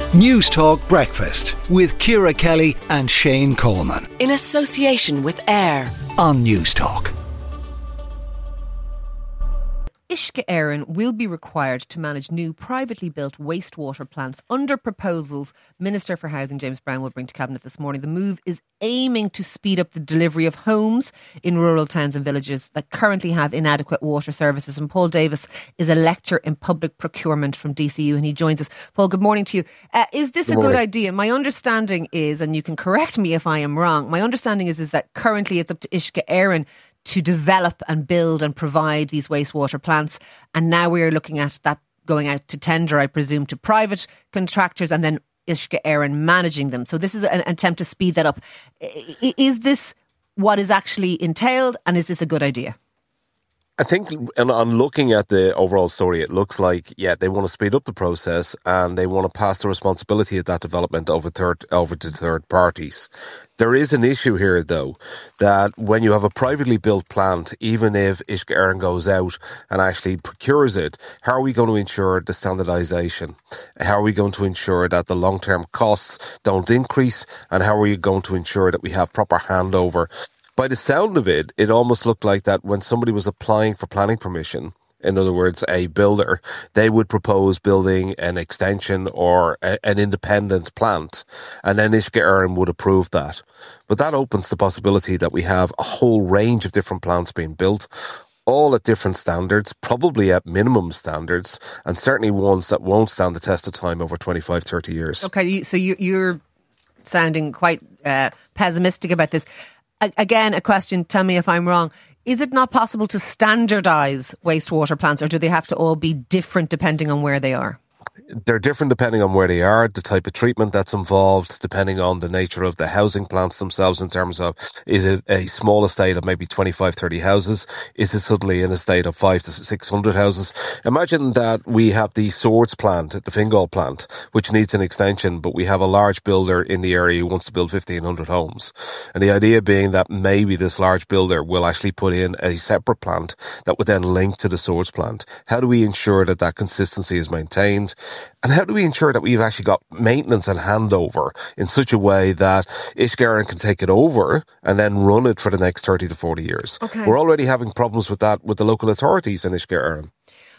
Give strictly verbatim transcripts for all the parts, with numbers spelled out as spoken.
News Talk Breakfast with Ciara Kelly and Shane Coleman. In association with AIR on News Talk. Uisce Éireann will be required to manage new privately built wastewater plants under proposals Minister for Housing James Browne will bring to Cabinet this morning. The move is aiming to speed up the delivery of homes in rural towns and villages that currently have inadequate water services. And Paul Davis is a lecturer in public procurement from D C U and he joins us. Paul, good morning to you. Uh, is this good a morning. Good idea? My understanding is, and you can correct me if I am wrong, my understanding is, is that currently it's up to Uisce Éireann to develop and build and provide these wastewater plants. And now we're looking at that going out to tender, I presume, to private contractors and then Uisce Éireann managing them. So this is an attempt to speed that up. Is this what is actually entailed, and is this a good idea? I think and on looking at the overall story, it looks like, yeah, they want to speed up the process and they want to pass the responsibility of that development over third over to third parties. There is an issue here, though, that when you have a privately built plant, even if Uisce Éireann goes out and actually procures it, how are we going to ensure the standardisation? How are we going to ensure that the long-term costs don't increase? And how are we going to ensure that we have proper handover? By the sound of it, it almost looked like that when somebody was applying for planning permission, in other words, a builder, they would propose building an extension or a, an independent plant, and then Uisce Éireann would approve that. But that opens the possibility that we have a whole range of different plants being built, all at different standards, probably at minimum standards, and certainly ones that won't stand the test of time over twenty-five, thirty years. Okay, so you, you're sounding quite uh, pessimistic about this. Again, a question, tell me if I'm wrong. Is it not possible to standardise wastewater plants, or do they have to all be different depending on where they are? They're different depending on where they are, the type of treatment that's involved, depending on the nature of the housing plants themselves in terms of, is it a small estate of maybe twenty-five, thirty houses? Is it suddenly an estate of five to six hundred houses? Imagine that we have the Swords plant, the Fingal plant, which needs an extension, but we have a large builder in the area who wants to build fifteen hundred homes. And the idea being that maybe this large builder will actually put in a separate plant that would then link to the Swords plant. How do we ensure that that consistency is maintained? And how do we ensure that we've actually got maintenance and handover in such a way that Uisce Éireann can take it over and then run it for the next thirty to forty years? Okay. We're already having problems with that with the local authorities in Uisce Éireann.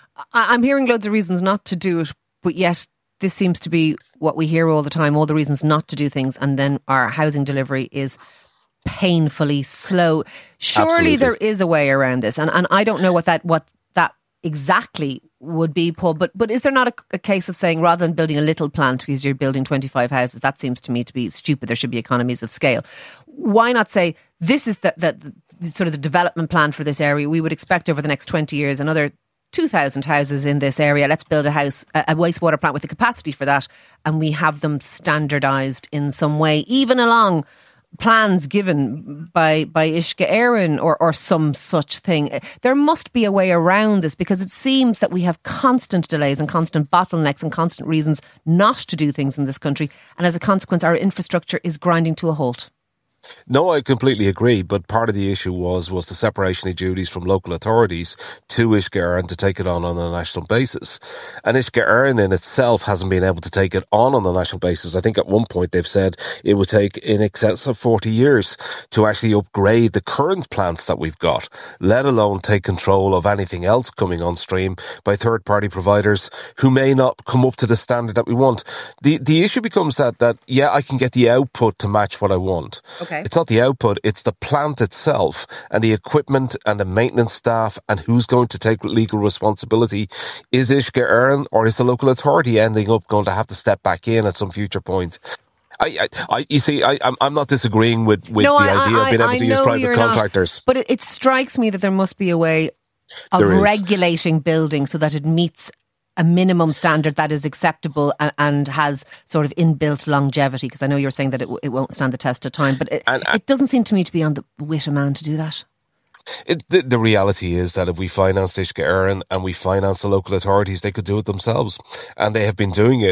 I'm hearing loads of reasons not to do it, but yet this seems to be what we hear all the time, all the reasons not to do things, and then our housing delivery is painfully slow. Surely Absolutely. There is a way around this, and, and I don't know what that what that exactly would be, Paul, but but is there not a, a case of saying, rather than building a little plant because you're building twenty-five houses, that seems to me to be stupid, there should be economies of scale. Why not say, this is the, the, the sort of the development plan for this area, we would expect over the next twenty years another two thousand houses in this area, let's build a house, a, a wastewater plant with the capacity for that, and we have them standardised in some way, even along plans given by by Uisce Éireann or, or some such thing. There must be a way around this, because it seems that we have constant delays and constant bottlenecks and constant reasons not to do things in this country, and as a consequence our infrastructure is grinding to a halt. No, I completely agree, but part of the issue was was the separation of duties from local authorities to Uisce Éireann to take it on on a national basis. And Uisce Éireann in itself hasn't been able to take it on on a national basis. I think at one point they've said it would take in excess of forty years to actually upgrade the current plants that we've got, let alone take control of anything else coming on stream by third-party providers who may not come up to the standard that we want. The the issue becomes that, that yeah, I can get the output to match what I want. Okay. It's not the output, it's the plant itself and the equipment and the maintenance staff and who's going to take legal responsibility. Is Uisce Éireann or is the local authority ending up going to have to step back in at some future point? I, I, I you see, I, I'm, I'm not disagreeing with, with no, the I, idea I, of being able I to use private contractors. Not, but it, it strikes me that there must be a way of regulating building so that it meets a minimum standard that is acceptable and, and has sort of inbuilt longevity, because I know you're saying that it, w- it won't stand the test of time, but it, and, and, it doesn't seem to me to be on the wit of man to do that. It, the, the reality is that if we finance Uisce Éireann and we finance the local authorities, they could do it themselves. And they have been doing it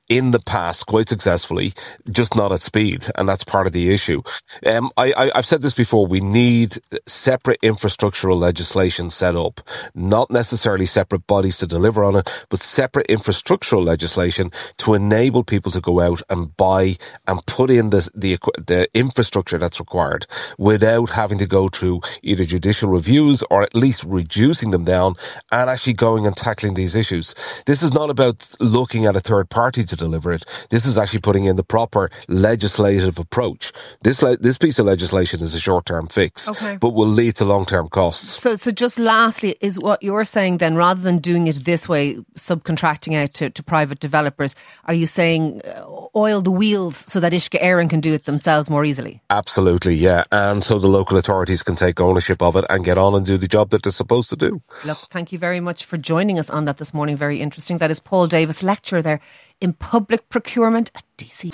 in the past quite successfully, just not at speed. And that's part of the issue. Um, I, I, I've said this before. We need separate infrastructural legislation set up, not necessarily separate bodies to deliver on it, but separate infrastructural legislation to enable people to go out and buy and put in the, the, the infrastructure that's required without having to go through either judicial reviews or at least reducing them down and actually going and tackling these issues. This is not about looking at a third party to deliver it. This is actually putting in the proper legislative approach. This le- this piece of legislation is a short-term fix, okay, but will lead to long-term costs. So, so just lastly, is what you're saying then, rather than doing it this way, subcontracting out to, to private developers, are you saying uh, oil the wheels so that Uisce Éireann can do it themselves more easily? Absolutely, yeah. And so the local authorities can take ownership of it and get on and do the job that they're supposed to do. Look, thank you very much for joining us on that this morning. Very interesting. That is Paul Davis, lecturer there in public procurement at D C.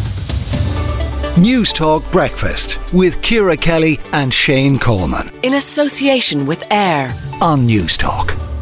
News Talk Breakfast with Ciara Kelly and Shane Coleman. In association with AIR On News Talk.